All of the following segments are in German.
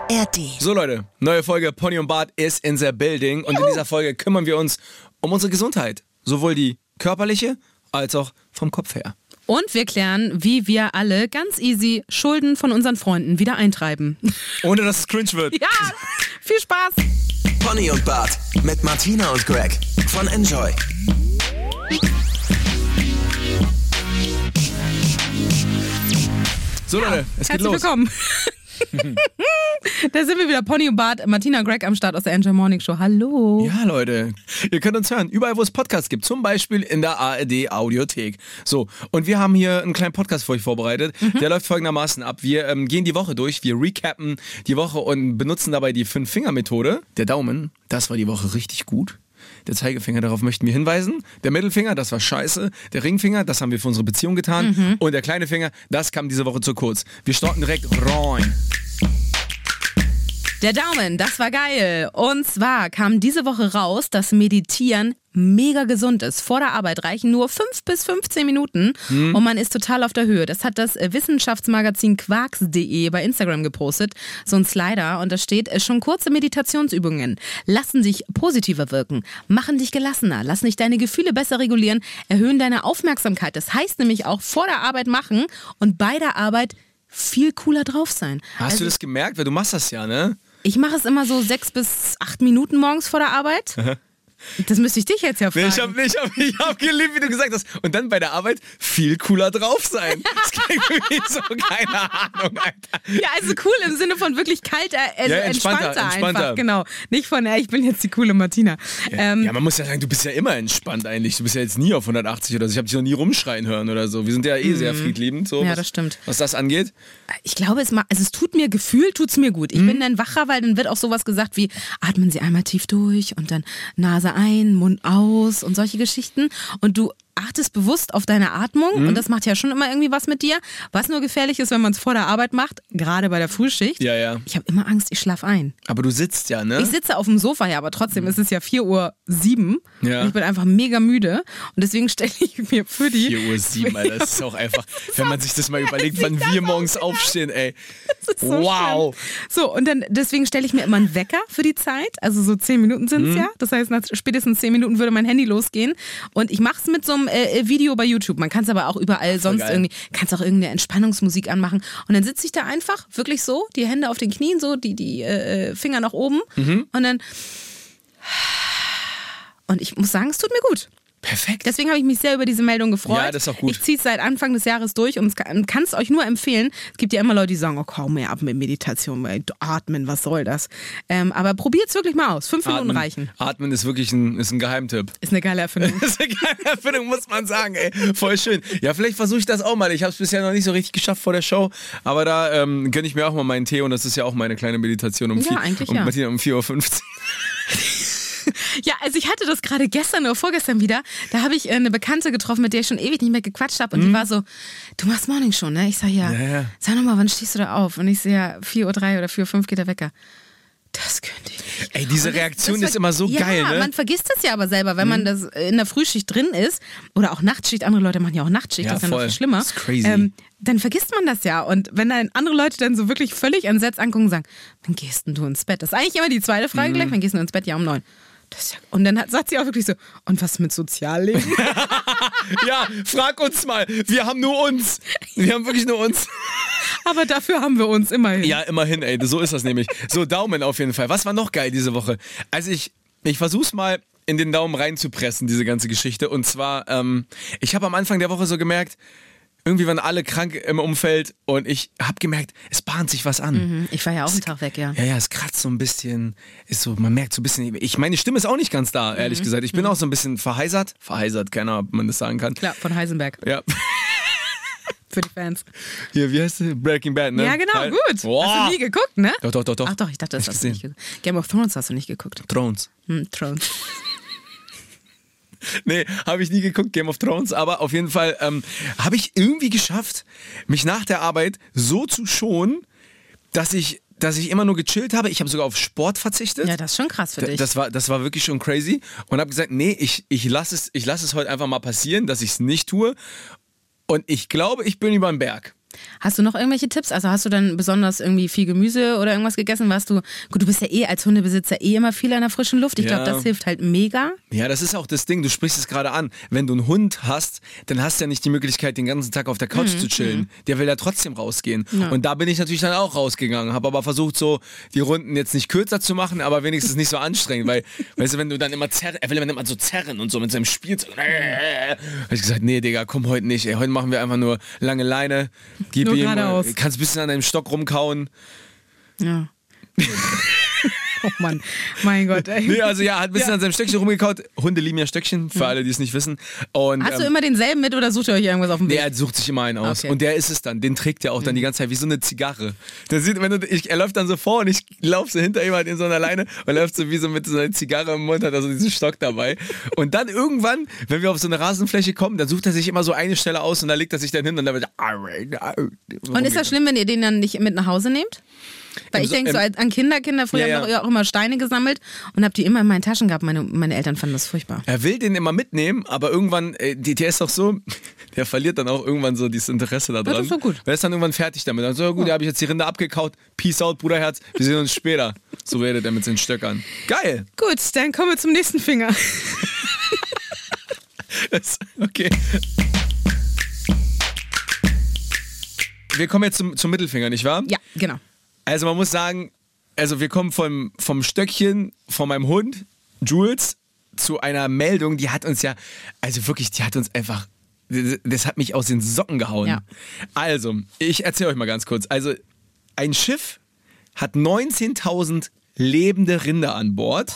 ARD. So Leute, neue Folge Pony und Bart ist in the building und in dieser Folge kümmern wir uns um unsere Gesundheit. Sowohl die körperliche als auch vom Kopf her. Und wir klären, wie wir alle ganz easy Schulden von unseren Freunden wieder eintreiben. Ohne dass es cringe wird. Ja, viel Spaß. Pony und Bart mit Martina und Greg von Enjoy. So Leute, es geht los. Herzlich willkommen. Da sind wir wieder, Pony und Bart, Martina und Greg am Start aus der Enjoy Morning Show. Hallo. Ja, Leute, ihr könnt uns hören, überall wo es Podcasts gibt, zum Beispiel in der ARD Audiothek. So, und wir haben hier einen kleinen Podcast für euch vorbereitet, der läuft folgendermaßen ab. Wir gehen die Woche durch, wir recappen die Woche und benutzen dabei die 5-Finger-Methode. Der Daumen, das war die Woche richtig gut. Der Zeigefinger, darauf möchten wir hinweisen. Der Mittelfinger, das war scheiße. Der Ringfinger, das haben wir für unsere Beziehung getan. Und der kleine Finger, das kam diese Woche zu kurz. Wir starten direkt rein. Der Daumen, das war geil. Und zwar kam diese Woche raus, dass Meditieren mega gesund ist. Vor der Arbeit reichen nur 5 bis 15 Minuten und man ist total auf der Höhe. Das hat das Wissenschaftsmagazin Quarks.de bei Instagram gepostet. So ein Slider und da steht, schon kurze Meditationsübungen lassen dich positiver wirken, machen dich gelassener, lassen dich deine Gefühle besser regulieren, erhöhen deine Aufmerksamkeit. Das heißt nämlich auch vor der Arbeit machen und bei der Arbeit viel cooler drauf sein. Hast du das gemerkt? Weil du machst das ja, ne? Ich mache es immer so 6 bis 8 Minuten morgens vor der Arbeit. Das müsste ich dich jetzt ja fragen. Ich hab geliebt, wie du gesagt hast. Und dann bei der Arbeit viel cooler drauf sein. Das klingt irgendwie so, keine Ahnung, Alter. Ja, also cool im Sinne von wirklich kalter, also entspannter einfach. Genau. Nicht von, ich bin jetzt die coole Martina. Ja, man muss ja sagen, du bist ja immer entspannt eigentlich. Du bist ja jetzt nie auf 180 oder so. Ich habe dich noch nie rumschreien hören oder so. Wir sind ja sehr friedliebend. So, ja, das stimmt. Was das angeht. Ich glaube, es tut mir, gefühlt tut's mir gut. Ich bin dann wacher, weil dann wird auch sowas gesagt wie, atmen Sie einmal tief durch und dann Nase ein, Mund aus und solche Geschichten. Und du achtest bewusst auf deine Atmung und das macht ja schon immer irgendwie was mit dir. Was nur gefährlich ist, wenn man es vor der Arbeit macht, gerade bei der Frühschicht. Ja. Ich habe immer Angst, ich schlafe ein. Aber du sitzt ja, ne? Ich sitze auf dem Sofa, ja, aber trotzdem ist es ja 4:07 Uhr. Ja. Und ich bin einfach mega müde und deswegen stelle ich mir für die... 4:07 Uhr, Alter, das ist auch einfach, wenn man sich das mal überlegt, wann wir morgens aufstehen, ey. Das ist so wow. Schlimm. So, und dann deswegen stelle ich mir immer einen Wecker für die Zeit. Also so 10 Minuten sind es ja. Das heißt, nach spätestens 10 Minuten würde mein Handy losgehen. Und ich mache es mit so einem Video bei YouTube. Man kann es aber auch überall sonst irgendwie, kannst auch irgendeine Entspannungsmusik anmachen. Und dann sitze ich da einfach, wirklich so, die Hände auf den Knien, so die Finger nach oben. Und dann... Und ich muss sagen, es tut mir gut. Perfekt. Deswegen habe ich mich sehr über diese Meldung gefreut. Ja, das ist auch gut. Ich ziehe es seit Anfang des Jahres durch und kann es euch nur empfehlen. Es gibt ja immer Leute, die sagen, oh, kaum mehr ab mit Meditation, weil atmen, was soll das? Aber probiert es wirklich mal aus. 5 Minuten reichen. Atmen ist wirklich ein Geheimtipp. Ist eine geile Erfindung. Das ist eine geile Erfindung, muss man sagen, ey. Voll schön. Ja, vielleicht versuche ich das auch mal. Ich habe es bisher noch nicht so richtig geschafft vor der Show, aber da gönne ich mir auch mal meinen Tee und das ist ja auch meine kleine Meditation um 4:15 Uhr. Ja, also ich hatte das gerade gestern oder vorgestern wieder. Da habe ich eine Bekannte getroffen, mit der ich schon ewig nicht mehr gequatscht habe. Und die war so, du machst Morning Show, ne? Ich sag, ja. Sag nochmal, wann stehst du da auf? Und ich sehe, ja, 4:03 Uhr oder 4:05 Uhr geht der Wecker. Das könnte ich nicht. Ey, diese Reaktion ist immer so geil, ne? Ja, man vergisst das ja aber selber, wenn man das in der Frühschicht drin ist oder auch Nachtschicht, andere Leute machen ja auch Nachtschicht, ja, das ist ja noch viel schlimmer. Das ist crazy. Dann vergisst man das ja. Und wenn dann andere Leute dann so wirklich völlig entsetzt angucken und sagen, wann gehst denn du ins Bett? Das ist eigentlich immer die zweite Frage gleich, wann gehst du ins Bett? Ja, um 9. Und dann sagt sie auch wirklich so, und was mit Sozialleben? Ja, frag uns mal. Wir haben nur uns. Wir haben wirklich nur uns. Aber dafür haben wir uns immerhin. Ja, immerhin, ey. So ist das nämlich. So, Daumen auf jeden Fall. Was war noch geil diese Woche? Also ich versuch's mal in den Daumen reinzupressen, diese ganze Geschichte. Und zwar, ich habe am Anfang der Woche so gemerkt, irgendwie waren alle krank im Umfeld und ich habe gemerkt, es bahnt sich was an. Ich war ja auch einen Tag weg, ja. Ja, es kratzt so ein bisschen, ist so, man merkt so ein bisschen, meine Stimme ist auch nicht ganz da, ehrlich gesagt. Ich bin auch so ein bisschen verheisert, keine Ahnung, ob man das sagen kann. Klar, von Heisenberg. Ja. Für die Fans. Hier, wie heißt das? Breaking Bad, ne? Ja, genau, gut. Wow. Hast du nie geguckt, ne? Doch. Ach doch, ich dachte, das hast du nicht geguckt. Game of Thrones hast du nicht geguckt. Thrones. Thrones. Nee, habe ich nie geguckt, Game of Thrones, aber auf jeden Fall habe ich irgendwie geschafft, mich nach der Arbeit so zu schonen, dass ich immer nur gechillt habe. Ich habe sogar auf Sport verzichtet. Ja, das ist schon krass für dich. Das war wirklich schon crazy und habe gesagt, nee, ich lasse es heute einfach mal passieren, dass ich es nicht tue und ich glaube, ich bin über den Berg. Hast du noch irgendwelche Tipps? Also hast du dann besonders irgendwie viel Gemüse oder irgendwas gegessen? Gut, du bist ja als Hundebesitzer immer viel an der frischen Luft. Ich glaube, das hilft halt mega. Ja, das ist auch das Ding, du sprichst es gerade an. Wenn du einen Hund hast, dann hast du ja nicht die Möglichkeit, den ganzen Tag auf der Couch zu chillen. Der will ja trotzdem rausgehen. Ja. Und da bin ich natürlich dann auch rausgegangen, habe aber versucht, so die Runden jetzt nicht kürzer zu machen, aber wenigstens nicht so anstrengend, weil, weißt du, wenn du dann immer er will immer so zerren und so mit seinem Spielzeug. Habe ich gesagt, nee, Digga, komm heute nicht. Ey, heute machen wir einfach nur lange Leine. Gib nur ihm, geradeaus. Kannst ein bisschen an deinem Stock rumkauen. Ja. Oh Mann, mein Gott, ey. Nee, also ja, hat ein bisschen an seinem Stöckchen rumgekaut. Hunde lieben ja Stöckchen, für alle, die es nicht wissen. Und, hast du immer denselben mit oder sucht ihr euch irgendwas auf dem Weg? Nee, er sucht sich immer einen aus. Okay. Und der ist es dann. Den trägt er auch dann die ganze Zeit wie so eine Zigarre. Der sieht, er läuft dann so vor und ich laufe so hinter ihm halt in so einer Leine und läuft so wie so mit so einer Zigarre im Mund, hat er so diesen Stock dabei. Und dann irgendwann, wenn wir auf so eine Rasenfläche kommen, dann sucht er sich immer so eine Stelle aus und da legt er sich dann hin und dann wird Und ist das schlimm, wenn ihr den dann nicht mit nach Hause nehmt? Weil ich denke so an Kinder früher haben doch auch immer Steine gesammelt und hab die immer in meinen Taschen gehabt. Meine Eltern fanden das furchtbar. Er will den immer mitnehmen, aber irgendwann, der ist doch so, der verliert dann auch irgendwann so dieses Interesse daran. Das ist so gut. Er ist dann irgendwann fertig damit. Dann so, ja gut, da habe ich jetzt die Rinde abgekaut. Peace out, Bruderherz. Wir sehen uns später. So redet er mit seinen Stöckern. Geil. Gut, dann kommen wir zum nächsten Finger. Okay. Wir kommen jetzt zum Mittelfinger, nicht wahr? Ja, genau. Also man muss sagen, wir kommen vom Stöckchen von meinem Hund, Jules, zu einer Meldung, die hat uns einfach, das hat mich aus den Socken gehauen. Ja. Also, ich erzähle euch mal ganz kurz. Also, ein Schiff hat 19.000 lebende Rinder an Bord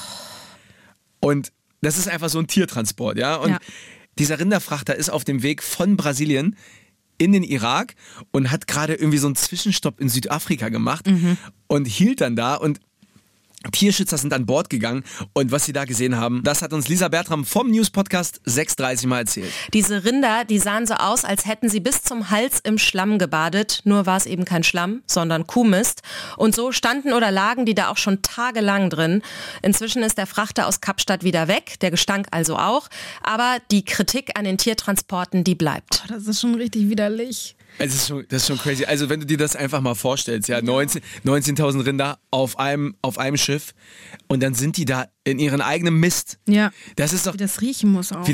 und das ist einfach so ein Tiertransport, ja? Und dieser Rinderfrachter ist auf dem Weg von Brasilien in den Irak und hat gerade irgendwie so einen Zwischenstopp in Südafrika gemacht und hielt dann da und Tierschützer sind an Bord gegangen und was sie da gesehen haben, das hat uns Lisa Bertram vom News-Podcast 630 mal erzählt. Diese Rinder, die sahen so aus, als hätten sie bis zum Hals im Schlamm gebadet, nur war es eben kein Schlamm, sondern Kuhmist. Und so standen oder lagen die da auch schon tagelang drin. Inzwischen ist der Frachter aus Kapstadt wieder weg, der Gestank also auch, aber die Kritik an den Tiertransporten, die bleibt. Das ist schon richtig widerlich. Das ist schon crazy. Also wenn du dir das einfach mal vorstellst, ja, 19.000 Rinder auf einem Schiff und dann sind die da in ihren eigenen Mist. Ja. Das ist doch, wie das riechen muss auch.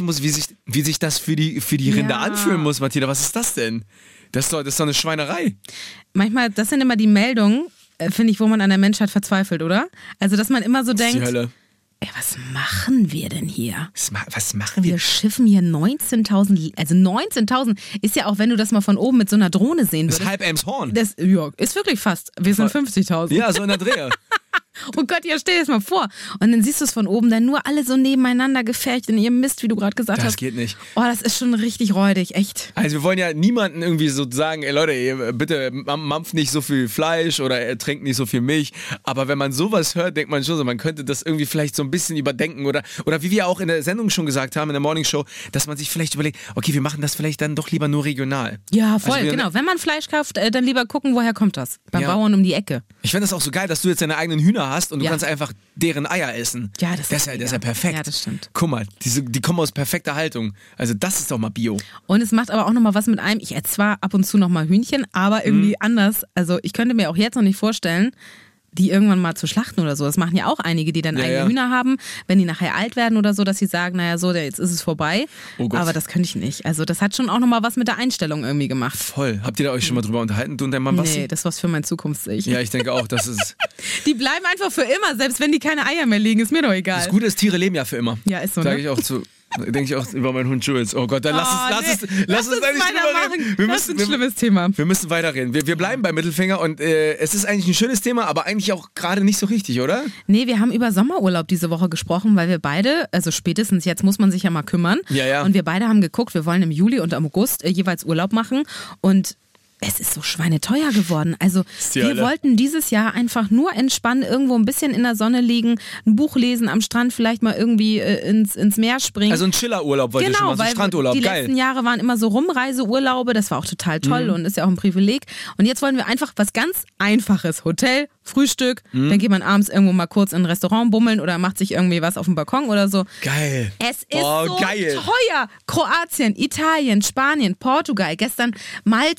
Wie sich das für die Rinder anfühlen muss, Martina. Was ist das denn? Das ist doch eine Schweinerei. Manchmal, das sind immer die Meldungen, finde ich, wo man an der Menschheit verzweifelt, oder? Also, dass man immer so denkt, die Hölle. Ey, was machen wir denn hier? Was machen wir? Wir schiffen hier 19.000, also 19.000 ist ja auch, wenn du das mal von oben mit so einer Drohne sehen würdest. Das ist halb Elmshorn. Das ist wirklich fast. Wir sind 50.000. Ja, so in der Drehe. Oh Gott, ja, stell dir das mal vor. Und dann siehst du es von oben, dann nur alle so nebeneinander gefärcht in ihrem Mist, wie du gerade gesagt hast. Das geht nicht. Oh, das ist schon richtig räudig, echt. Also wir wollen ja niemanden irgendwie so sagen, ey Leute, ihr bitte mampft nicht so viel Fleisch oder trinkt nicht so viel Milch. Aber wenn man sowas hört, denkt man schon so, man könnte das irgendwie vielleicht so ein bisschen überdenken oder wie wir auch in der Sendung schon gesagt haben, in der Morning Show, dass man sich vielleicht überlegt, okay, wir machen das vielleicht dann doch lieber nur regional. Ja, voll, also genau. Wenn man Fleisch kauft, dann lieber gucken, woher kommt das? Beim Bauern um die Ecke. Ich finde das auch so geil, dass du jetzt deine eigenen Hühner hast und du kannst einfach deren Eier essen. Ja, das ist ja perfekt. Ja, das stimmt. Guck mal, die kommen aus perfekter Haltung. Also das ist doch mal Bio. Und es macht aber auch nochmal was mit einem. Ich esse zwar ab und zu nochmal Hühnchen, aber irgendwie anders. Also ich könnte mir auch jetzt noch nicht vorstellen, die irgendwann mal zu schlachten oder so. Das machen ja auch einige, die dann eigene Hühner haben, wenn die nachher alt werden oder so, dass sie sagen, naja so, jetzt ist es vorbei. Oh Gott. Aber das könnte ich nicht. Also das hat schon auch nochmal was mit der Einstellung irgendwie gemacht. Voll. Habt ihr da euch schon mal drüber unterhalten, du und dein Mann Basti? Nee, das ist was für mein Zukunfts-Ich. Ja, ich denke auch, das ist... Die bleiben einfach für immer, selbst wenn die keine Eier mehr legen, ist mir doch egal. Das Gute ist, Tiere leben ja für immer. Ja, ist so, Sag ich auch zu... Denke ich auch über meinen Hund Jules. Oh Gott, dann lass uns nicht drüber reden. Das ist ein schlimmes Thema. Wir müssen weiterreden. Wir bleiben beim Mittelfinger und es ist eigentlich ein schönes Thema, aber eigentlich auch gerade nicht so richtig, oder? Nee, wir haben über Sommerurlaub diese Woche gesprochen, weil wir beide, also spätestens jetzt muss man sich ja mal kümmern. Ja. Und wir beide haben geguckt, wir wollen im Juli und im August jeweils Urlaub machen und es ist so schweineteuer geworden. Also wir wollten dieses Jahr einfach nur entspannen, irgendwo ein bisschen in der Sonne liegen, ein Buch lesen, am Strand vielleicht mal irgendwie ins Meer springen. Also ein Chillerurlaub wollte ich schon mal, so ein Strandurlaub, die geil. letzten Jahre waren immer so Rumreiseurlaube, das war auch total toll und ist ja auch ein Privileg. Und jetzt wollen wir einfach was ganz Einfaches, Hotel, Frühstück, dann geht man abends irgendwo mal kurz in ein Restaurant bummeln oder macht sich irgendwie was auf dem Balkon oder so. Geil. Es ist so teuer. Kroatien, Italien, Spanien, Portugal, gestern Malta,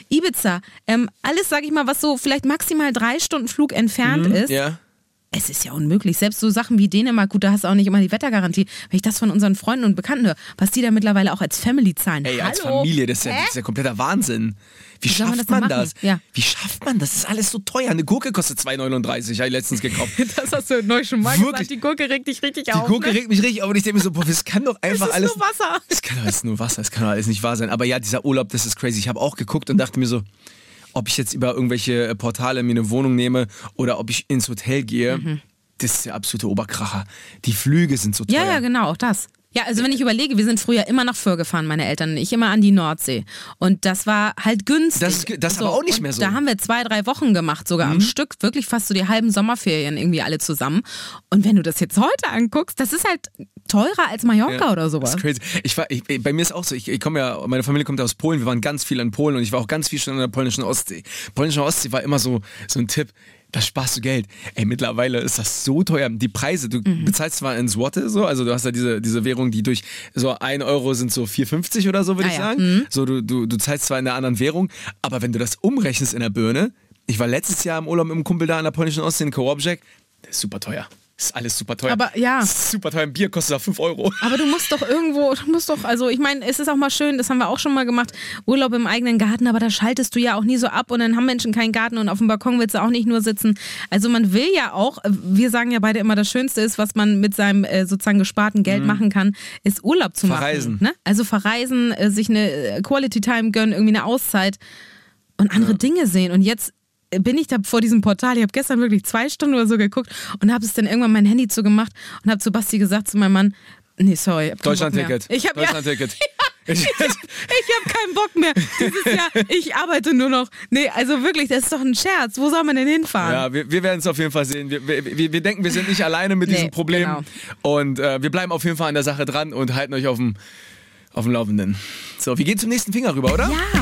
Ibiza, alles, sag ich mal, was so vielleicht maximal 3 Stunden Flug entfernt ist. Ja. Es ist ja unmöglich. Selbst so Sachen wie Dänemark, gut, da hast du auch nicht immer die Wettergarantie. Wenn ich das von unseren Freunden und Bekannten höre, was die da mittlerweile auch als Family zahlen. Ey, als Hallo? Familie, das ist ja kompletter Wahnsinn. Wie soll man schafft das man denn das? machen? Ja. Wie schafft man das? Das ist alles so teuer. Eine Gurke kostet 2,39, habe ich letztens gekauft. Das hast du neu schon mal Wirklich? gesagt. Die Gurke regt dich richtig Die auf. Gurke regt mich richtig auf und ich denke mir so, boah, das kann doch einfach ist alles... nur Wasser. Das kann doch alles nur Wasser, das kann doch alles nicht wahr sein. Aber ja, dieser Urlaub, das ist crazy. Ich habe auch geguckt und dachte mir so, ob ich jetzt über irgendwelche Portale mir eine Wohnung nehme oder ob ich ins Hotel gehe. Das ist der absolute Oberkracher. Die Flüge sind so teuer. Ja, genau, auch das. Ja, also wenn ich überlege, wir sind früher immer nach Föhr gefahren, meine Eltern und ich, immer an die Nordsee. Und das war halt günstig. Das ist aber auch nicht mehr so. Da haben wir 2-3 Wochen gemacht, sogar am Stück, wirklich fast so die halben Sommerferien irgendwie alle zusammen. Und wenn du das jetzt heute anguckst, das ist halt teurer als Mallorca oder sowas. Das ist crazy. Bei mir ist auch so, ich komme ja, meine Familie kommt ja aus Polen, wir waren ganz viel in Polen und ich war auch ganz viel schon an der polnischen Ostsee. Polnische Ostsee war immer so ein Tipp. Da sparst du Geld. Ey, mittlerweile ist das so teuer. Die Preise, du bezahlst zwar in Zloty so, also du hast ja diese Währung, die durch so 1 Euro sind so 4,50 oder so, würde ich sagen. So, du zahlst zwar in einer anderen Währung, aber wenn du das umrechnest in der Birne, ich war letztes Jahr im Urlaub mit einem Kumpel da an der polnischen Ostsee in Kołobrzeg, das ist super teuer. Das ist alles super teuer. Aber ja. Das ist super teuer. Ein Bier kostet da 5 Euro. Aber du musst doch irgendwo, also ich meine, es ist auch mal schön, das haben wir auch schon mal gemacht, Urlaub im eigenen Garten, aber da schaltest du ja auch nie so ab und dann haben Menschen keinen Garten und auf dem Balkon willst du auch nicht nur sitzen. Also man will ja auch, wir sagen ja beide immer, das Schönste ist, was man mit seinem sozusagen gesparten Geld machen kann, ist Urlaub zu Verreisen. machen. Ne? Also verreisen, sich eine Quality Time gönnen, irgendwie eine Auszeit und andere Dinge sehen. Und jetzt bin ich da vor diesem Portal, ich habe gestern wirklich 2 Stunden oder so geguckt und habe es dann irgendwann mein Handy zugemacht und habe zu Basti gesagt, zu meinem Mann, nee, sorry. Deutschland-Ticket. Deutschland-Ticket. Ich habe keinen Bock mehr. Dieses Jahr, ich arbeite nur noch. Nee, also wirklich, das ist doch ein Scherz. Wo soll man denn hinfahren? Ja, wir werden es auf jeden Fall sehen. Wir denken, wir sind nicht alleine mit diesem Problem. Genau. Und wir bleiben auf jeden Fall an der Sache dran und halten euch auf dem Laufenden. So, wir gehen zum nächsten Finger rüber, oder? Ja.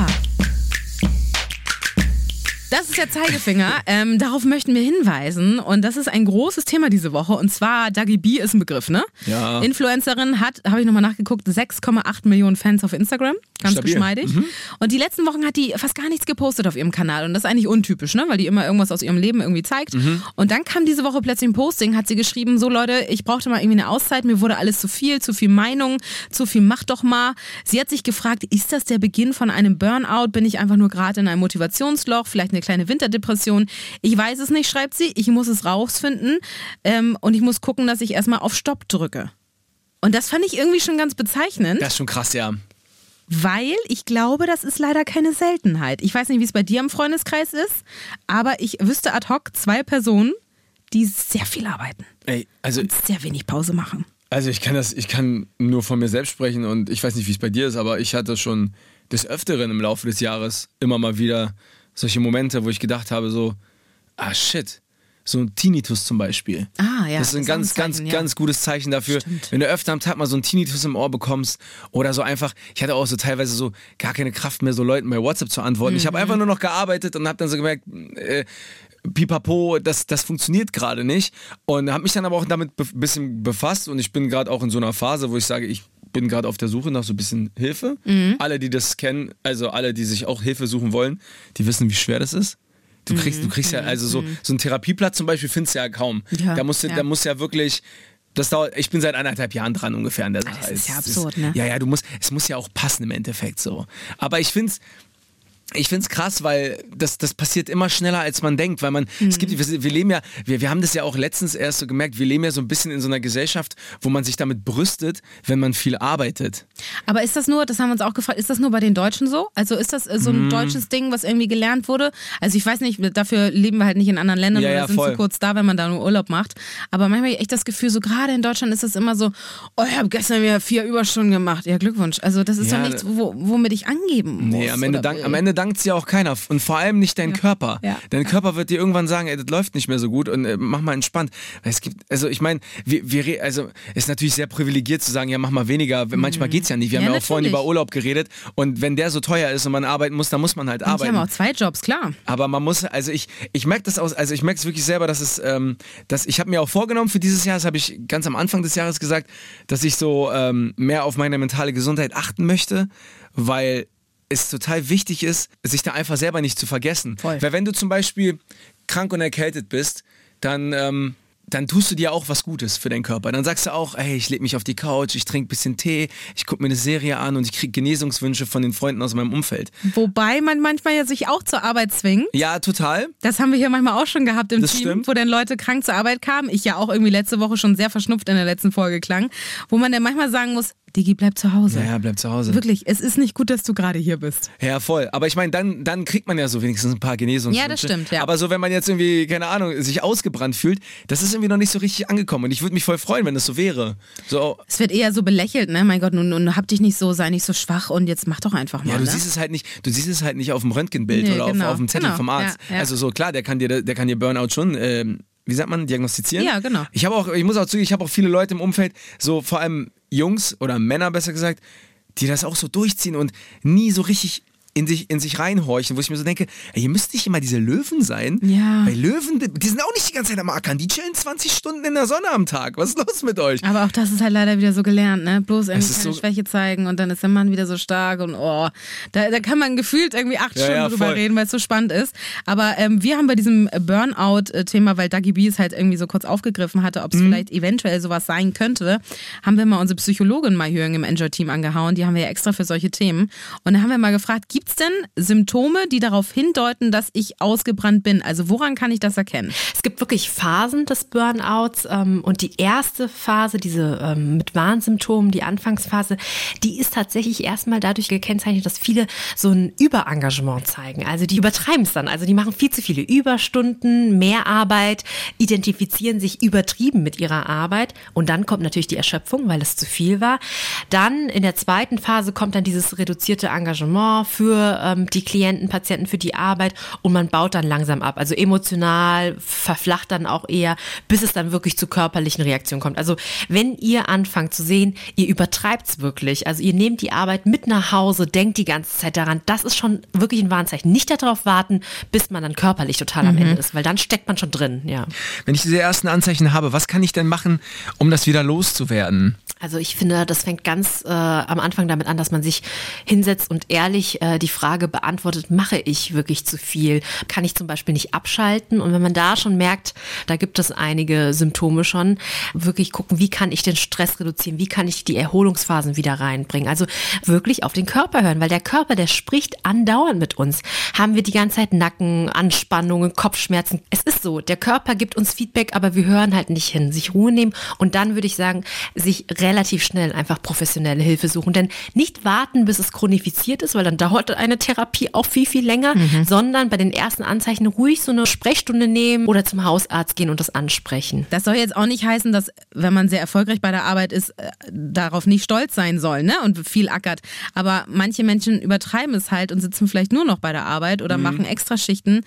Das ist der Zeigefinger. Darauf möchten wir hinweisen. Und das ist ein großes Thema diese Woche. Und zwar, Dagi B ist ein Begriff, ne? Ja. Influencerin hat, habe ich nochmal nachgeguckt, 6,8 Millionen Fans auf Instagram. Ganz Stabil. geschmeidig. Und die letzten Wochen hat die fast gar nichts gepostet auf ihrem Kanal. Und das ist eigentlich untypisch, ne? Weil die immer irgendwas aus ihrem Leben irgendwie zeigt. Und dann kam diese Woche plötzlich ein Posting, hat sie geschrieben, so Leute, ich brauchte mal irgendwie eine Auszeit. Mir wurde alles zu viel Meinung, zu viel mach doch mal. Sie hat sich gefragt, ist das der Beginn von einem Burnout? Bin ich einfach nur gerade in einem Motivationsloch? Vielleicht eine kleine Winterdepression. Ich weiß es nicht, schreibt sie. Ich muss es rausfinden und ich muss gucken, dass ich erstmal auf Stopp drücke. Und das fand ich irgendwie schon ganz bezeichnend, Das ist schon krass, ja. weil ich glaube, das ist leider keine Seltenheit. Ich weiß nicht, wie es bei dir im Freundeskreis ist, aber ich wüsste ad hoc 2 Personen, die sehr viel arbeiten Ey, also und sehr wenig Pause machen. Also ich kann nur von mir selbst sprechen und ich weiß nicht, wie es bei dir ist, aber ich hatte schon des Öfteren im Laufe des Jahres immer mal wieder solche Momente, wo ich gedacht habe so, shit, so ein Tinnitus zum Beispiel. Ah, ja. Das ist ein ganz gutes Zeichen dafür, Stimmt. wenn du öfter am Tag mal so einen Tinnitus im Ohr bekommst oder so einfach, ich hatte auch so teilweise so gar keine Kraft mehr, so Leuten bei WhatsApp zu antworten. Ich habe einfach nur noch gearbeitet und habe dann so gemerkt, pipapo, das funktioniert gerade nicht und habe mich dann aber auch damit ein bisschen befasst und ich bin gerade auch in so einer Phase, wo ich sage, ich bin gerade auf der Suche nach so ein bisschen Hilfe. Alle, die das kennen, also alle, die sich auch Hilfe suchen wollen, die wissen, wie schwer das ist. Du kriegst ja, also so einen Therapieplatz zum Beispiel findest du ja kaum. Ja, Da musst ja wirklich, das dauert, ich bin seit 1,5 Jahren dran ungefähr an der Sache. Das ist ja absurd, ne? Ja, es muss ja auch passen im Endeffekt so. Aber ich find's krass, weil das passiert immer schneller, als man denkt, weil wir leben ja, wir haben das ja auch letztens erst so gemerkt, wir leben ja so ein bisschen in so einer Gesellschaft, wo man sich damit brüstet, wenn man viel arbeitet. Aber ist das nur, das haben wir uns auch gefragt, ist das nur bei den Deutschen so? Also ist das so ein deutsches Ding, was irgendwie gelernt wurde? Also ich weiß nicht, dafür leben wir halt nicht in anderen Ländern oder sind voll. zu kurz da, wenn man da nur Urlaub macht. Aber manchmal habe ich echt das Gefühl, so gerade in Deutschland ist das immer so, ich habe gestern wieder 4 Überstunden gemacht. Ja, Glückwunsch. Also das ist doch nichts, womit ich angeben muss. Nee, am Ende dankt dir auch keiner und vor allem nicht dein Körper. Ja. Dein Körper wird dir irgendwann sagen, ey, das läuft nicht mehr so gut und mach mal entspannt. Es gibt, also ich meine, also ist natürlich sehr privilegiert zu sagen, ja mach mal weniger. Manchmal geht's ja nicht. Wir haben ja auch vorhin über Urlaub geredet und wenn der so teuer ist und man arbeiten muss, dann muss man halt arbeiten. Ich habe auch 2 Jobs, klar. Aber man muss, also ich merke das ich merke es wirklich selber, dass ich habe mir auch vorgenommen für dieses Jahr, das habe ich ganz am Anfang des Jahres gesagt, dass ich so mehr auf meine mentale Gesundheit achten möchte, weil es total wichtig ist, sich da einfach selber nicht zu vergessen. Voll. Weil wenn du zum Beispiel krank und erkältet bist, dann tust du dir auch was Gutes für deinen Körper. Dann sagst du auch, ey, ich lege mich auf die Couch, ich trinke ein bisschen Tee, ich gucke mir eine Serie an und ich kriege Genesungswünsche von den Freunden aus meinem Umfeld. Wobei man manchmal ja sich auch zur Arbeit zwingt. Ja, total. Das haben wir hier manchmal auch schon gehabt im Das Team, stimmt. wo dann Leute krank zur Arbeit kamen. Ich ja auch irgendwie letzte Woche schon sehr verschnupft in der letzten Folge klang. Wo man dann manchmal sagen muss, Digi, bleib zu Hause. Ja, bleib zu Hause. Wirklich, es ist nicht gut, dass du gerade hier bist. Ja, voll. Aber ich meine, dann kriegt man ja so wenigstens ein paar Genesungswünsche. Ja, das stimmt, ja. Aber so, wenn man jetzt irgendwie, keine Ahnung, sich ausgebrannt fühlt, das ist irgendwie noch nicht so richtig angekommen. Und ich würde mich voll freuen, wenn das so wäre. So, Es wird eher so belächelt, ne? Mein Gott, nun hab dich nicht so, sei nicht so schwach und jetzt mach doch einfach mal. ja, du ne? siehst es halt nicht auf dem Röntgenbild Nee, oder genau, auf dem Zettel genau, vom Arzt. ja. Also so, klar, der kann dir Burnout schon, wie sagt man, diagnostizieren. Ja, genau. Ich muss auch zugeben, ich habe auch viele Leute im Umfeld, so vor allem Jungs oder Männer besser gesagt, die das auch so durchziehen und nie so richtig in sich reinhorchen, wo ich mir so denke, ey, ihr müsst nicht immer diese Löwen sein. Ja. Weil Löwen, die sind auch nicht die ganze Zeit am Ackern, die chillen 20 Stunden in der Sonne am Tag. Was ist los mit euch? Aber auch das ist halt leider wieder so gelernt, ne? Bloß irgendwie ist keine so- Schwäche zeigen und dann ist der Mann wieder so stark und da kann man gefühlt irgendwie 8 Stunden ja, drüber voll. reden, weil es so spannend ist. Aber wir haben bei diesem Burnout-Thema, weil Dagi B es halt irgendwie so kurz aufgegriffen hatte, ob es vielleicht eventuell sowas sein könnte, haben wir mal unsere Psychologin mal hier im Enjoy-Team angehauen. Die haben wir ja extra für solche Themen. Und da haben wir mal gefragt, gibt es denn Symptome, die darauf hindeuten, dass ich ausgebrannt bin? Also woran kann ich das erkennen? Es gibt wirklich Phasen des Burnouts und die erste Phase, diese mit Warnsymptomen, die Anfangsphase, die ist tatsächlich erstmal dadurch gekennzeichnet, dass viele so ein Überengagement zeigen. Also die übertreiben es dann. Also die machen viel zu viele Überstunden, mehr Arbeit, identifizieren sich übertrieben mit ihrer Arbeit und dann kommt natürlich die Erschöpfung, weil es zu viel war. Dann in der zweiten Phase kommt dann dieses reduzierte Engagement für die Klienten, Patienten, für die Arbeit und man baut dann langsam ab. Also emotional verflacht dann auch eher, bis es dann wirklich zu körperlichen Reaktionen kommt. Also wenn ihr anfangt zu sehen, ihr übertreibt es wirklich, also ihr nehmt die Arbeit mit nach Hause, denkt die ganze Zeit daran, das ist schon wirklich ein Warnzeichen. Nicht darauf warten, bis man dann körperlich total am Ende ist, weil dann steckt man schon drin, ja. Wenn ich diese ersten Anzeichen habe, was kann ich denn machen, um das wieder loszuwerden? Also ich finde, das fängt ganz am Anfang damit an, dass man sich hinsetzt und ehrlich die Frage beantwortet, mache ich wirklich zu viel? Kann ich zum Beispiel nicht abschalten? Und wenn man da schon merkt, da gibt es einige Symptome schon, wirklich gucken, wie kann ich den Stress reduzieren? Wie kann ich die Erholungsphasen wieder reinbringen? Also wirklich auf den Körper hören, weil der Körper, der spricht andauernd mit uns. Haben wir die ganze Zeit Nacken, Anspannungen, Kopfschmerzen? Es ist so, der Körper gibt uns Feedback, aber wir hören halt nicht hin. Sich Ruhe nehmen und dann würde ich sagen, sich relativ schnell einfach professionelle Hilfe suchen. Denn nicht warten, bis es chronifiziert ist, weil dann dauert eine Therapie auch viel, viel länger, sondern bei den ersten Anzeichen ruhig so eine Sprechstunde nehmen oder zum Hausarzt gehen und das ansprechen. Das soll jetzt auch nicht heißen, dass, wenn man sehr erfolgreich bei der Arbeit ist, darauf nicht stolz sein soll, ne? Und viel ackert. Aber manche Menschen übertreiben es halt und sitzen vielleicht nur noch bei der Arbeit oder machen Extraschichten.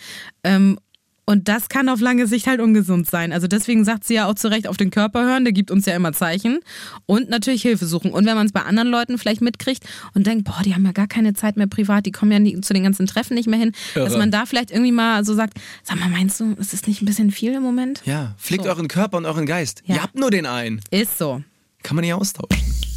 Und das kann auf lange Sicht halt ungesund sein. Also deswegen sagt sie ja auch zu Recht, auf den Körper hören, der gibt uns ja immer Zeichen. Und natürlich Hilfe suchen. Und wenn man es bei anderen Leuten vielleicht mitkriegt und denkt, boah, die haben ja gar keine Zeit mehr privat, die kommen ja nie, zu den ganzen Treffen nicht mehr hin, dass man da vielleicht irgendwie mal so sagt, sag mal, meinst du, ist das nicht ein bisschen viel im Moment? Ja, pflegt So. euren Körper und euren Geist. Ja. Ihr habt nur den einen. Ist so. Kann man nicht austauschen.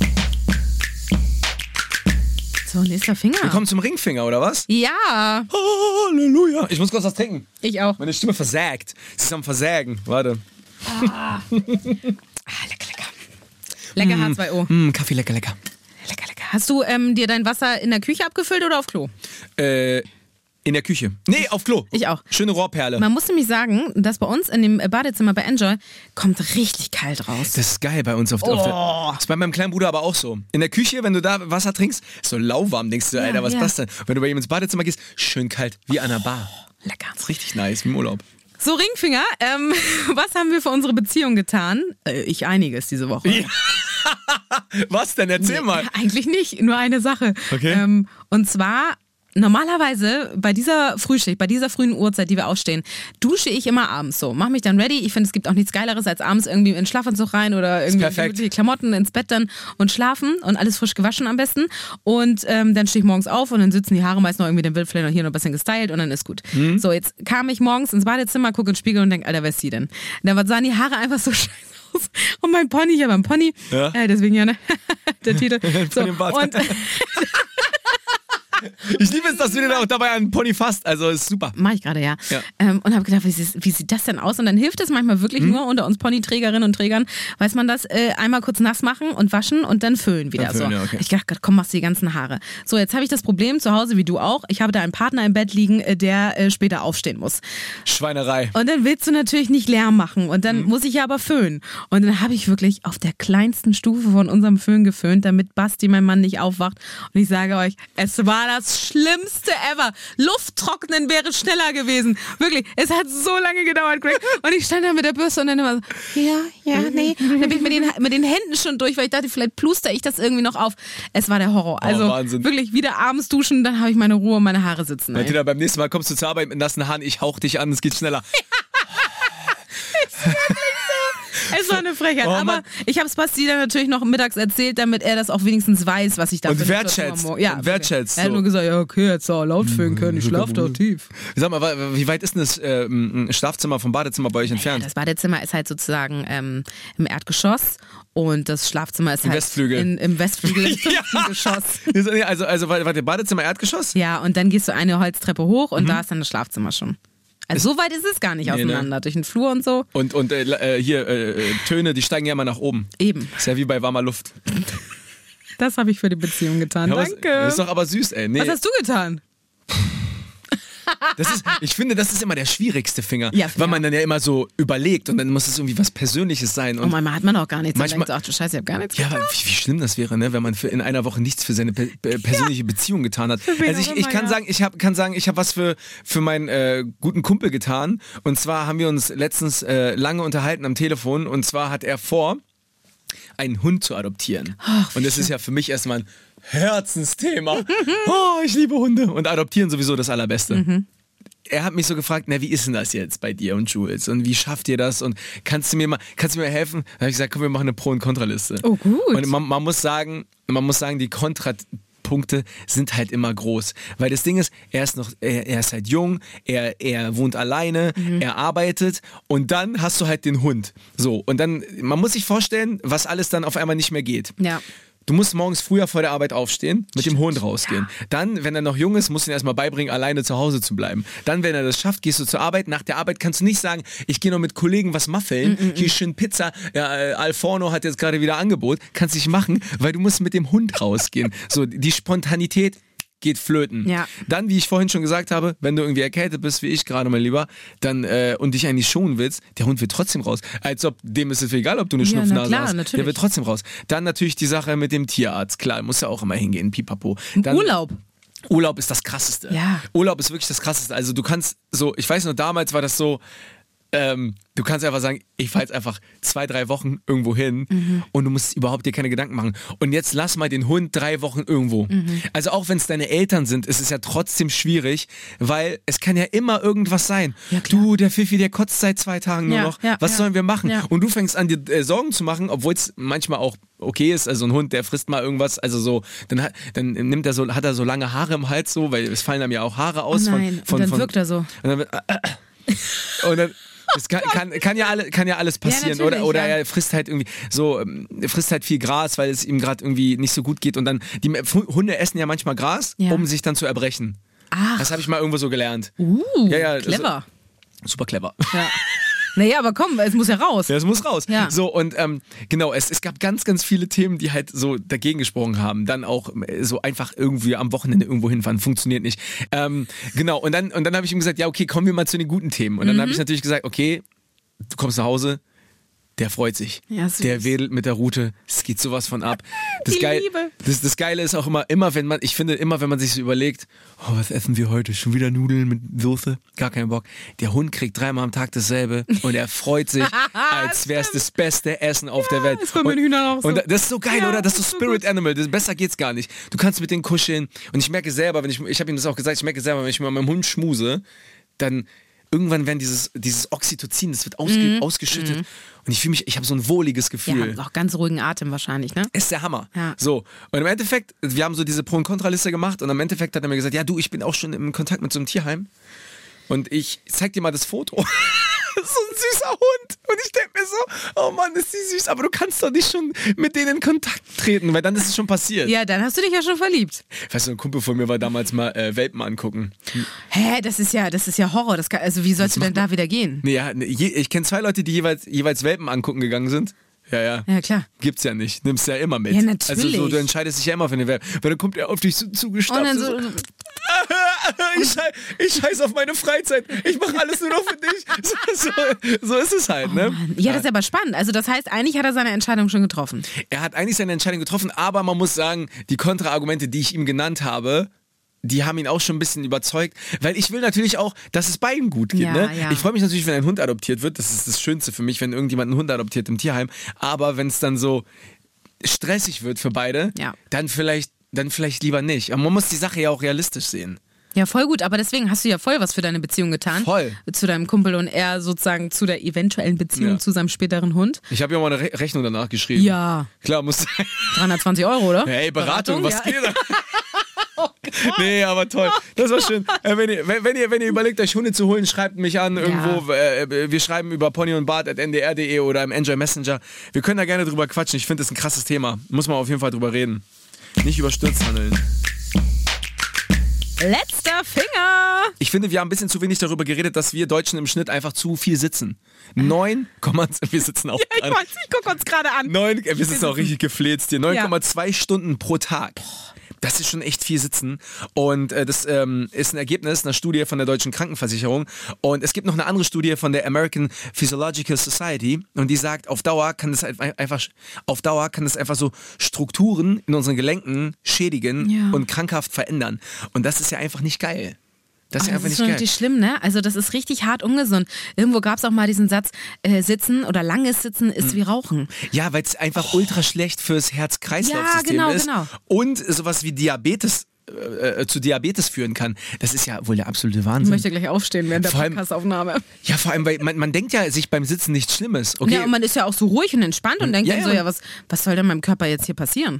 So, nächster Finger. Wir kommen zum Ringfinger, oder was? Ja, Halleluja. Ich muss kurz was trinken. ich auch. Meine Stimme versagt. Sie ist am Versägen. Warte. Lecker, lecker. Lecker H2O. Kaffee, lecker, lecker. Lecker, lecker. Hast du dir dein Wasser in der Küche abgefüllt oder auf Klo? In der Küche. Nee, auf Klo. Ich auch. Schöne Rohrperle. Man muss nämlich sagen, dass bei uns in dem Badezimmer bei Enjoy kommt richtig kalt raus. Das ist geil bei uns auf der. Das ist bei meinem kleinen Bruder aber auch so. In der Küche, wenn du da Wasser trinkst, ist so lauwarm, denkst du, Alter, was ist das denn? Wenn du bei ihm ins Badezimmer gehst, schön kalt, wie an der Bar. Lecker. Das ist richtig nice, wie im Urlaub. So, Ringfinger, was haben wir für unsere Beziehung getan? Ich einiges diese Woche. Ja. Was denn? Erzähl mal. Eigentlich nicht, nur eine Sache. Okay. Und zwar, normalerweise bei dieser Frühschicht, bei dieser frühen Uhrzeit, die wir aufstehen, dusche ich immer abends so. Mach mich dann ready. Ich finde, es gibt auch nichts Geileres, als abends irgendwie in den Schlafanzug rein oder irgendwie die Klamotten ins Bett dann und schlafen und alles frisch gewaschen am besten. Und dann stehe ich morgens auf und dann sitzen die Haare meist noch irgendwie den Wildflächen und hier noch ein bisschen gestylt und dann ist gut. So, jetzt kam ich morgens ins Badezimmer, gucke in den Spiegel und denke, Alter, wer ist die denn? Da sahen die Haare einfach so scheiße aus. Und mein Pony, ich habe einen Pony. Ja. Deswegen ja, ne? Der Titel. So, Pony im Bart. und Ich liebe es, dass du dir auch dabei einen Pony fasst. Also ist super. Mach ich gerade, ja. Und habe gedacht, wie sieht das denn aus? Und dann hilft es manchmal wirklich nur unter uns Ponyträgerinnen und Trägern, weiß man das, einmal kurz nass machen und waschen und dann föhnen wieder. Dann föhnen, ja, okay. Ich dachte, komm, machst du die ganzen Haare. So, jetzt habe ich das Problem zu Hause, wie du auch. Ich habe da einen Partner im Bett liegen, der später aufstehen muss. Schweinerei. Und dann willst du natürlich nicht Lärm machen und dann muss ich ja aber föhnen. Und dann habe ich wirklich auf der kleinsten Stufe von unserem Föhn geföhnt, damit Basti, mein Mann, nicht aufwacht. Und ich sage euch, es war das Schlimmste ever. Lufttrocknen wäre schneller gewesen. Wirklich, es hat so lange gedauert, Greg. Und ich stand da mit der Bürste und dann immer so, ja, nee. Dann bin ich mit den Händen schon durch, weil ich dachte, vielleicht pluster ich das irgendwie noch auf. Es war der Horror. Also Wahnsinn. wirklich wieder abends duschen, dann habe ich meine Ruhe und meine Haare sitzen. Martina, beim nächsten Mal kommst du zur Arbeit mit nassen Haaren, ich hauch dich an, es geht schneller. Es war eine Frechheit, Oh, aber Mann. ich habe es Basti dann natürlich noch mittags erzählt, damit er das auch wenigstens weiß, was ich da Und für eine wertschätzt. Situation habe. Und wertschätzt. Er hat So. nur gesagt, ja okay, jetzt auch laut föhnen können, ich schlaf doch tief. Sag mal, wie weit ist denn das Schlafzimmer vom Badezimmer bei euch entfernt? Das Badezimmer ist halt sozusagen im Erdgeschoss und das Schlafzimmer ist Im halt Westflügel. im Westflügel im 5. Ja. Geschoss. Also warte, Badezimmer, Erdgeschoss? Ja, und dann gehst du eine Holztreppe hoch und da ist dann das Schlafzimmer schon. Also so weit ist es gar nicht auseinander, durch den Flur und so. Und hier, Töne, die steigen ja immer nach oben. Eben. Ist ja wie bei warmer Luft. Das habe ich für die Beziehung getan. Ja, Danke. Das ist doch aber süß, ey. Nee, Was hast du getan? ich finde, das ist immer der schwierigste Finger. Ja, weil man dann ja immer so überlegt und dann muss es irgendwie was Persönliches sein. Und Und manchmal hat man auch gar nichts. Manchmal- Und denkt so, ach du Scheiße, ich habe gar nichts ja, getan. aber wie schlimm das wäre, ne, wenn man in einer Woche nichts für seine persönliche Beziehung getan hat. wen Also auch ich immer, kann ja. sagen, ich habe was für meinen guten Kumpel getan. Und zwar haben wir uns letztens lange unterhalten am Telefon. Und zwar hat er vor, einen Hund zu adoptieren. Und das ist ja für mich erstmal ein Herzensthema. Oh, ich liebe Hunde. Und adoptieren sowieso das Allerbeste. Er hat mich so gefragt, na, wie ist denn das jetzt bei dir und Jules? Und wie schafft ihr das? Und kannst du mir helfen? Dann habe ich gesagt, komm, wir machen eine Pro- und Kontraliste. Oh, gut. Und man muss sagen, die Kontrapunkte sind halt immer groß. Weil das Ding ist, er ist halt jung, er wohnt alleine, er arbeitet und dann hast du halt den Hund. So, und dann, man muss sich vorstellen, was alles dann auf einmal nicht mehr geht. Ja. Du musst morgens früher vor der Arbeit aufstehen, mit dem Hund rausgehen. Dann, wenn er noch jung ist, musst du ihn erstmal beibringen, alleine zu Hause zu bleiben. Dann, wenn er das schafft, gehst du zur Arbeit. Nach der Arbeit kannst du nicht sagen, ich gehe noch mit Kollegen was muffeln, hier schön Pizza, ja, Alforno hat jetzt gerade wieder Angebot. Kannst nicht machen, weil du musst mit dem Hund rausgehen. So, die Spontanität geht flöten. Ja. Dann, wie ich vorhin schon gesagt habe, wenn du irgendwie erkältet bist, wie ich gerade, mein Lieber, dann und dich eigentlich schonen willst, der Hund wird trotzdem raus. Als ob dem ist es egal, ob du eine Ja, Schnupfnase na klar, hast. natürlich. Der wird trotzdem raus. Dann natürlich die Sache mit dem Tierarzt. Klar, muss ja auch immer hingehen, pipapo. Dann, Urlaub. Urlaub ist das Krasseste. Ja. Urlaub ist wirklich das Krasseste. Also du kannst so, ich weiß noch, damals war das so, du kannst einfach sagen, ich fahre jetzt einfach 2-3 Wochen irgendwo hin und du musst überhaupt dir keine Gedanken machen. Und jetzt lass mal den Hund 3 Wochen irgendwo. Also auch wenn es deine Eltern sind, ist es ja trotzdem schwierig, weil es kann ja immer irgendwas sein. Ja, klar. Du, der Pfiffi, der kotzt seit 2 Tagen nur Ja, noch. ja, Was ja. sollen wir machen? Ja. Und du fängst an, dir Sorgen zu machen, obwohl es manchmal auch okay ist. Also ein Hund, der frisst mal irgendwas, also so, dann nimmt er so, hat er so lange Haare im Hals so, weil es fallen einem ja auch Haare aus. Oh nein, von, und dann wirkt er so. und dann, und dann das kann ja alles passieren. Ja, natürlich, oder ja. er frisst halt irgendwie so, frisst halt viel Gras, weil es ihm gerade irgendwie nicht so gut geht. Und dann, die Hunde essen ja manchmal Gras, Ja. um sich dann zu erbrechen. Ach. Das habe ich mal irgendwo so gelernt. Ja, Clever. Super clever. Ja. Naja, aber komm, es muss ja raus. Ja, es muss raus. Ja. So, und genau, es gab ganz, ganz viele Themen, die halt so dagegen gesprochen haben. Dann auch so einfach irgendwie am Wochenende irgendwo hinfahren. Funktioniert nicht. Genau, und dann habe ich ihm gesagt, ja, okay, kommen wir mal zu den guten Themen. Und dann habe ich natürlich gesagt, okay, du kommst nach Hause, der freut sich. Ja, süß. Der wedelt mit der Rute. Es geht sowas von ab. Das Die Liebe. Das Geile ist auch immer, wenn man sich so überlegt, oh, was essen wir heute? Schon wieder Nudeln mit Soße? Gar keinen Bock. Der Hund kriegt 3-mal am Tag dasselbe und er freut sich, als wäre es das beste Essen auf der Welt. ist bei meinen Hühnern auch so. Und das ist so geil, Ja, oder? Das ist das so ist so Spirit Animal. Besser geht's gar nicht. Du kannst mit denen kuscheln. Und ich merke selber, ich habe ihm das auch gesagt, wenn ich mit meinem Hund schmuse, dann irgendwann werden dieses Oxytocin, das wird ausgeschüttet. Und ich habe so ein wohliges Gefühl. Ja, auch ganz ruhigen Atem wahrscheinlich, ne? Ist der Hammer. Ja. So. Und im Endeffekt, wir haben so diese Pro- und Kontraliste gemacht und im Endeffekt hat er mir gesagt, ja du, ich bin auch schon im Kontakt mit so einem Tierheim und ich zeig dir mal das Foto. so ein süßer Hund. Und ich denke mir so, oh Mann, ist die süß. Aber du kannst doch nicht schon mit denen in Kontakt treten, weil dann ist es schon passiert. Ja, dann hast du dich ja schon verliebt. Weißt du, ein Kumpel von mir war damals mal Welpen angucken. Hä, das ist ja Horror. Also wie sollst du denn da wieder gehen? Nee, ja, ich kenne 2 Leute, die jeweils Welpen angucken gegangen sind. Ja, klar. Gibt's ja nicht. Nimmst ja immer mit. Ja, natürlich. Also so, du entscheidest dich ja immer für eine Welpe. Weil dann kommt er auf dich zugestapft. Und dann so, ich scheiß auf meine Freizeit. Ich mache alles nur noch für dich. So ist es halt, ne? Mann. Ja, das ist aber spannend. Also das heißt, eigentlich hat er seine Entscheidung schon getroffen. Er hat eigentlich seine Entscheidung getroffen, aber man muss sagen, die Kontraargumente, die ich ihm genannt habe, die haben ihn auch schon ein bisschen überzeugt, weil ich will natürlich auch, dass es beiden gut geht. Ja, ne? ja. Ich freue mich natürlich, wenn ein Hund adoptiert wird. Das ist das Schönste für mich, wenn irgendjemand einen Hund adoptiert im Tierheim. Aber wenn es dann so stressig wird für beide, dann vielleicht lieber nicht. Aber man muss die Sache ja auch realistisch sehen. Ja, voll gut, aber deswegen hast du ja voll was für deine Beziehung getan. Voll. Zu deinem Kumpel und er sozusagen zu der eventuellen Beziehung zu seinem späteren Hund. Ich habe ja mal eine Rechnung danach geschrieben. Ja. Klar, muss sein. 320 €, oder? Hey, Beratung, was geht da? Oh Gott. Nee, aber toll. Das war schön. Wenn ihr überlegt, euch Hunde zu holen, schreibt mich an irgendwo. Wir schreiben über ponyundbart@ndr.de oder im Enjoy Messenger. Wir können da gerne drüber quatschen. Ich finde das ein krasses Thema. Muss man auf jeden Fall drüber reden. Nicht überstürzt handeln. Letzter Finger! Ich finde, wir haben ein bisschen zu wenig darüber geredet, dass wir Deutschen im Schnitt einfach zu viel sitzen. Wir sitzen auch. Ja, ich gucke uns gerade an. Wir sitzen auch richtig gefläzt hier. 9,2 Stunden pro Tag. Das ist schon echt viel Sitzen. Und das ist ein Ergebnis einer Studie von der Deutschen Krankenversicherung. Und es gibt noch eine andere Studie von der American Physiological Society. Und die sagt, auf Dauer kann das einfach so Strukturen in unseren Gelenken schädigen und krankhaft verändern. Und das ist ja einfach nicht geil. Das ist ja einfach nicht schon geil. richtig schlimm, ne? Also das ist richtig hart ungesund. Irgendwo gab es auch mal diesen Satz, Sitzen oder langes Sitzen ist wie Rauchen. Ja, weil es einfach ultra schlecht fürs Herz-Kreislauf-System ist. Genau. Und sowas wie Diabetes zu Diabetes führen kann. Das ist ja wohl der absolute Wahnsinn. Ich möchte gleich aufstehen während der Vor allem- Podcastaufnahme. Ja, vor allem, weil man denkt ja sich beim Sitzen nichts Schlimmes. Okay. Ja, und man ist ja auch so ruhig und entspannt und denkt Ja, dann so, ja. was soll denn meinem Körper jetzt hier passieren?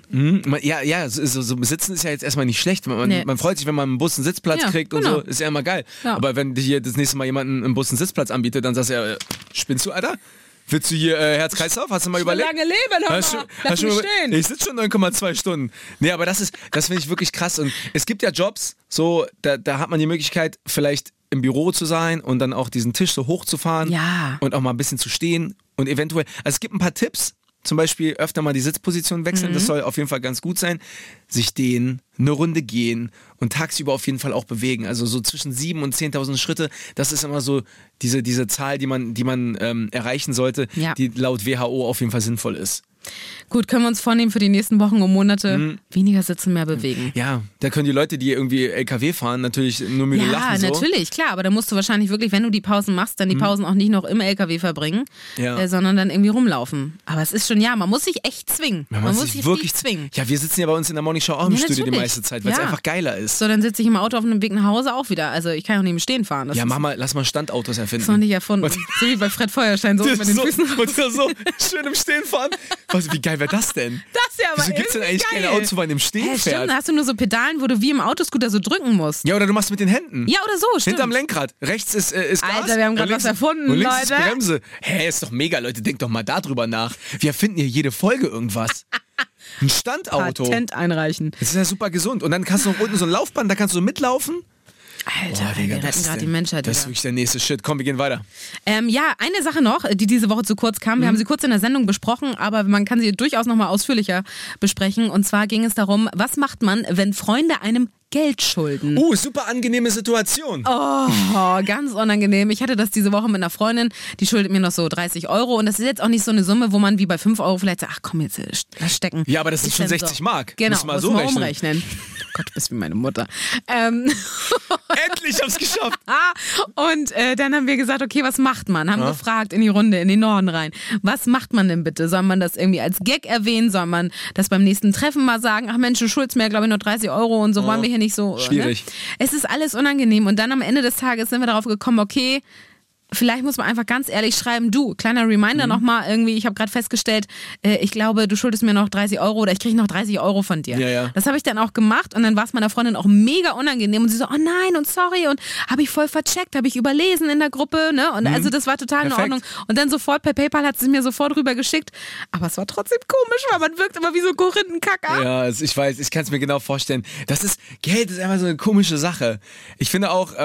So Sitzen ist ja jetzt erstmal nicht schlecht. Nee. Man freut sich, wenn man im Bus einen Sitzplatz Ja, kriegt und genau. so, ist ja immer geil. Ja. Aber wenn dir hier das nächste Mal jemanden im Bus einen Sitzplatz anbietet, dann sagst du ja, spinnst du, Alter? Willst du hier Herz-Kreislauf? Hast du mal überlegt? Lange leben, hör mal. Lass mich stehen. Ich sitze schon 9,2 Stunden. Nee, aber das finde ich wirklich krass. Und es gibt ja Jobs, so, da hat man die Möglichkeit, vielleicht im Büro zu sein und dann auch diesen Tisch so hochzufahren Ja. und auch mal ein bisschen zu stehen und eventuell, also es gibt ein paar Tipps, zum Beispiel öfter mal die Sitzposition wechseln, das soll auf jeden Fall ganz gut sein, sich dehnen, eine Runde gehen und tagsüber auf jeden Fall auch bewegen, also so zwischen 7.000 und 10.000 Schritte, das ist immer so diese Zahl, die man erreichen sollte, Ja. die laut WHO auf jeden Fall sinnvoll ist. Gut, können wir uns vornehmen für die nächsten Wochen und Monate weniger sitzen, mehr bewegen. Ja, da können die Leute, die irgendwie LKW fahren, natürlich nur müde lachen. Ja, so. natürlich, klar, aber da musst du wahrscheinlich wirklich, wenn du die Pausen machst, dann die Pausen auch nicht noch im LKW verbringen, Ja. sondern dann irgendwie rumlaufen. Aber es ist schon, man muss sich echt zwingen. Man muss sich wirklich zwingen. Ja, wir sitzen ja bei uns in der Morning Show auch im Ja, Studio die natürlich. meiste Zeit, weil es Ja. einfach geiler ist. So, dann sitze ich im Auto auf dem Weg nach Hause auch wieder. Also ich kann auch nicht im Stehen fahren. Das Ja, ist lass mal Standautos erfinden. noch nicht erfunden. So wie bei Fred Feuerstein, so mit den Füßen. so schön im Stehen fahren. Wie geil wäre das denn? Das ist ja aber Wieso gibt's denn eigentlich geil. keine Autos, wo man im Stehen Hä, fährt? stimmt, da hast du nur so Pedalen, wo du wie im Autoscooter so drücken musst. Ja, oder du machst mit den Händen. Ja, oder so, stimmt. Hinterm Lenkrad. Rechts ist Gas. Alter, wir haben grad und links- was erfunden, und links Leute. ist Bremse. Hä, ist doch mega, Leute. Denkt doch mal darüber nach. Wir erfinden hier jede Folge irgendwas. Ein Standauto. Patent einreichen. Das ist ja super gesund. Und dann kannst du noch unten so ein Laufband, da kannst du so mitlaufen. Alter, Boah, Digga, wir das retten ist gerade denn- die Menschheit. Das ist wieder. wirklich der nächste Shit. Komm, wir gehen weiter. Ja, eine Sache noch, die diese Woche zu kurz kam. Wir haben sie kurz in der Sendung besprochen, aber man kann sie durchaus nochmal ausführlicher besprechen. Und zwar ging es darum, was macht man, wenn Freunde einem Geld schulden? Super angenehme Situation. Oh, ganz unangenehm. Ich hatte das diese Woche mit einer Freundin, die schuldet mir noch so 30 Euro. Und das ist jetzt auch nicht so eine Summe, wo man wie bei 5 Euro vielleicht sagt, ach komm, jetzt lass stecken. Ja, aber das sind Ist schon denn 60 Mark. Genau, Muss mal muss so man rechnen. umrechnen. Oh Gott, du bist wie meine Mutter. Endlich hab's geschafft. Und dann haben wir gesagt, okay, was macht man? Haben gefragt in die Runde, in den Norden rein. Was macht man denn bitte? Soll man das irgendwie als Gag erwähnen? Soll man das beim nächsten Treffen mal sagen? Ach Mensch, du schuldest mir, glaube ich, nur 30 Euro und so wollen wir hier nicht so. Schwierig. Ne? Es ist alles unangenehm. Und dann am Ende des Tages sind wir darauf gekommen, okay, vielleicht muss man einfach ganz ehrlich schreiben, du, kleiner Reminder nochmal irgendwie, ich habe gerade festgestellt, ich glaube, du schuldest mir noch 30 Euro oder ich kriege noch 30 Euro von dir. Ja. Das habe ich dann auch gemacht und dann war es meiner Freundin auch mega unangenehm und sie so, oh nein und sorry und habe ich voll vercheckt, habe ich überlesen in der Gruppe, ne? Und also das war total in Ordnung. Und dann sofort per PayPal hat sie es mir sofort rüber geschickt, aber es war trotzdem komisch, weil man wirkt immer wie so Korinthenkacker. Ja, ich weiß, ich kann es mir genau vorstellen. Geld ist einfach so eine komische Sache. Ich finde auch,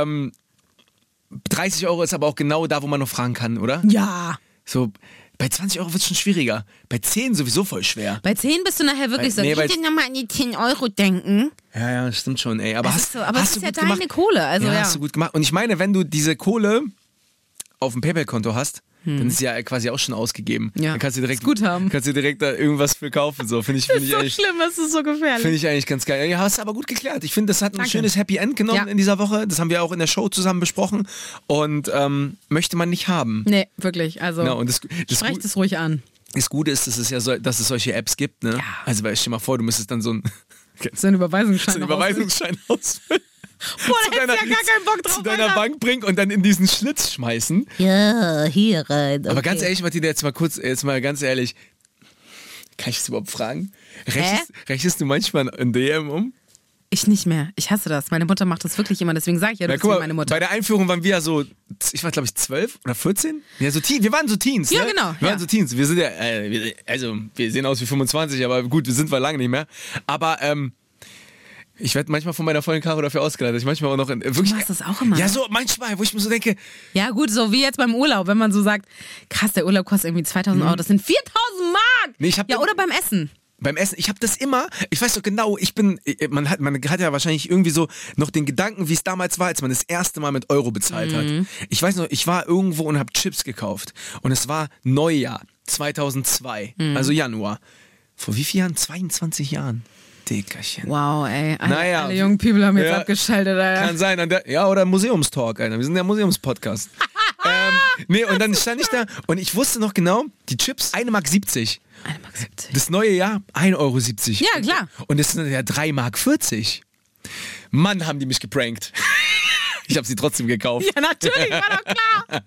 30 Euro ist aber auch genau da, wo man noch fragen kann, oder? Ja. So, bei 20 Euro wird es schon schwieriger. Bei 10 sowieso voll schwer. Bei 10 bist du nachher wirklich so, ich will nochmal an die 10 Euro denken. Ja, stimmt schon, ey. Aber das hast ist du ja gut deine gemacht. Kohle. Also, ja, hast du gut gemacht. Und ich meine, wenn du diese Kohle auf dem PayPal-Konto hast, dann ist sie ja quasi auch schon ausgegeben. Ja. Dann kannst du direkt Guthaben. Kannst du direkt da irgendwas für kaufen. So. Finde ich so eigentlich schlimm, das ist so gefährlich. Finde ich eigentlich ganz geil. Ja, hast du aber gut geklärt. Ich finde, das hat ein schönes Happy End genommen in dieser Woche. Das haben wir auch in der Show zusammen besprochen. Und möchte man nicht haben. Nee, wirklich. Also sprecht es ruhig an. Das Gute ist, dass es solche Apps gibt. Ne? Ja. Also stell dir mal vor, du müsstest dann so einen Überweisungsschein ausfüllen. Boah, da hättest du ja gar keinen Bock drauf. Zu deiner Bank bringen und dann in diesen Schlitz schmeißen. Ja, hier rein. Okay. Aber ganz ehrlich, Martina, jetzt mal ganz ehrlich. Kann ich das überhaupt fragen? Rechnest du manchmal ein DM um? Ich nicht mehr. Ich hasse das. Meine Mutter macht das wirklich immer, deswegen sage ich ja, du bist wie meine Mutter. Bei der Einführung waren wir ja so, ich war glaube ich 12 oder 14. Ja, so wir waren so Teens. Ja, ne? genau. Wir waren so Teens. Wir sind ja, wir sehen aus wie 25, aber gut, wir sind lange nicht mehr. Aber, ich werde manchmal von meiner vollen Karre dafür ausgeleitet. Ich manchmal auch noch wirklich. Du machst das auch immer? Ja, so manchmal, wo ich mir so denke. Ja, gut, so wie jetzt beim Urlaub, wenn man so sagt, krass, der Urlaub kostet irgendwie 2.000 Euro, das sind 4.000 Mark. Nee, oder beim Essen. Beim Essen, ich habe das immer, ich weiß so genau, man hat ja wahrscheinlich irgendwie so noch den Gedanken, wie es damals war, als man das erste Mal mit Euro bezahlt hat. Ich weiß noch, ich war irgendwo und habe Chips gekauft und es war Neujahr 2002, also Januar. Vor wie vielen Jahren? 22 Jahren. Dickerchen. Wow, ey. Naja, alle jungen People haben jetzt abgeschaltet, Alter. Kann sein. Oder Museumstalk, Alter. Wir sind der Museumspodcast. Und dann stand ich da und ich wusste noch genau, die Chips, 1,70 Mark. 1,70 Mark. Das neue Jahr, 1,70 Euro. Ja, klar. Und das sind ja 3,40 Mark. Mann, haben die mich geprankt. Ich habe sie trotzdem gekauft. Ja, natürlich, war doch klar.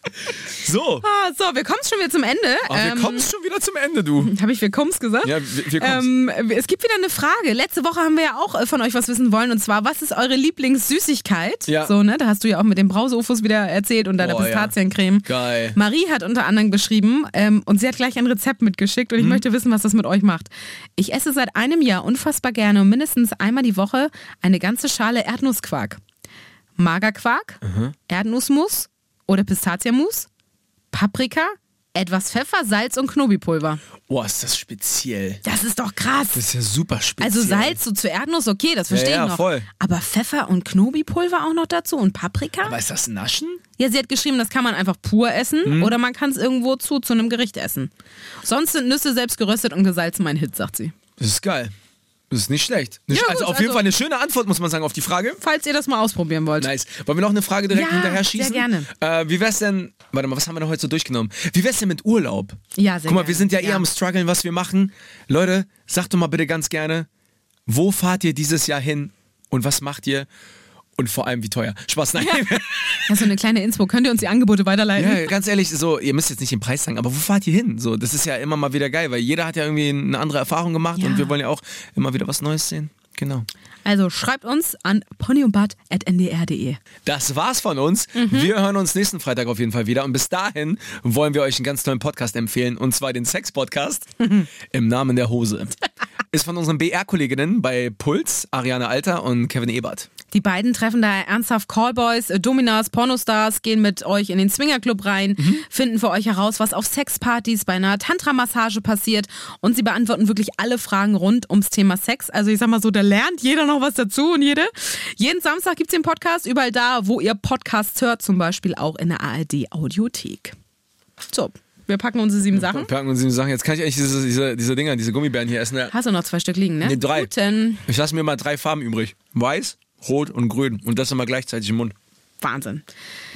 So. So, wir kommen schon wieder zum Ende. Wir kommen schon wieder zum Ende, du. Habe ich wir komm's gesagt? Ja, wir kommen. Es gibt wieder eine Frage. Letzte Woche haben wir ja auch von euch was wissen wollen. Und zwar, was ist eure Lieblingssüßigkeit? Ja. So, ne? Da hast du ja auch mit dem Brause-Ufos wieder erzählt und deiner Pistaziencreme. Ja. Geil. Marie hat unter anderem geschrieben und sie hat gleich ein Rezept mitgeschickt und ich möchte wissen, was das mit euch macht. Ich esse seit einem Jahr unfassbar gerne und mindestens einmal die Woche eine ganze Schale Erdnussquark. Magerquark, Erdnussmus oder Pistazienmus, Paprika, etwas Pfeffer, Salz und Knobipulver. Boah, ist das speziell. Das ist doch krass. Das ist ja super speziell. Also Salz so zu Erdnuss, okay, das verstehe ich noch. Voll. Aber Pfeffer und Knobipulver auch noch dazu und Paprika? Aber ist das Naschen? Ja, sie hat geschrieben, das kann man einfach pur essen oder man kann es irgendwo zu einem Gericht essen. Sonst sind Nüsse selbst geröstet und gesalzen mein Hit, sagt sie. Das ist geil. Das ist nicht schlecht. Ja, auf jeden Fall eine schöne Antwort, muss man sagen, auf die Frage. Falls ihr das mal ausprobieren wollt. Nice. Wollen wir noch eine Frage direkt hinterher schießen? Sehr gerne. Wie wär's denn, warte mal, was haben wir denn heute so durchgenommen? Wie wär's denn mit Urlaub? Ja, sehr Guck mal, gerne. wir sind ja eher am struggeln, was wir machen. Leute, sagt doch mal bitte ganz gerne, wo fahrt ihr dieses Jahr hin und was macht ihr? Und vor allem, wie teuer. Spaß, nein. Ja, so eine kleine Inspo. Könnt ihr uns die Angebote weiterleiten? Ja, ganz ehrlich, so, ihr müsst jetzt nicht den Preis sagen, aber wo fahrt ihr hin? So, das ist ja immer mal wieder geil, weil jeder hat ja irgendwie eine andere Erfahrung gemacht und wir wollen ja auch immer wieder was Neues sehen. Genau. Also schreibt uns an ponyundbart@ndr.de. Das war's von uns. Wir hören uns nächsten Freitag auf jeden Fall wieder. Und bis dahin wollen wir euch einen ganz tollen Podcast empfehlen. Und zwar den Sex-Podcast im Namen der Hose. Ist von unseren BR-Kolleginnen bei Puls, Ariane Alter und Kevin Ebert. Die beiden treffen da ernsthaft Callboys, Dominas, Pornostars, gehen mit euch in den Swingerclub rein, finden für euch heraus, was auf Sexpartys bei einer Tantra-Massage passiert und sie beantworten wirklich alle Fragen rund ums Thema Sex. Also ich sag mal so, da lernt jeder noch was dazu und jede. Jeden Samstag gibt's den Podcast überall da, wo ihr Podcasts hört, zum Beispiel auch in der ARD-Audiothek. So, wir packen unsere 7 Sachen. Jetzt kann ich eigentlich diese Dinger, diese Gummibären hier essen. Hast du noch 2 Stück liegen, ne? Nee, 3. Guten. Ich lasse mir mal 3 Farben übrig. Weiß, Rot und Grün. Und das immer gleichzeitig im Mund. Wahnsinn.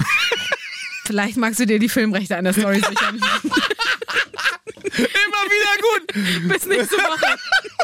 Vielleicht magst du dir die Filmrechte an der Story sichern. Immer wieder gut. Bis nächste Woche.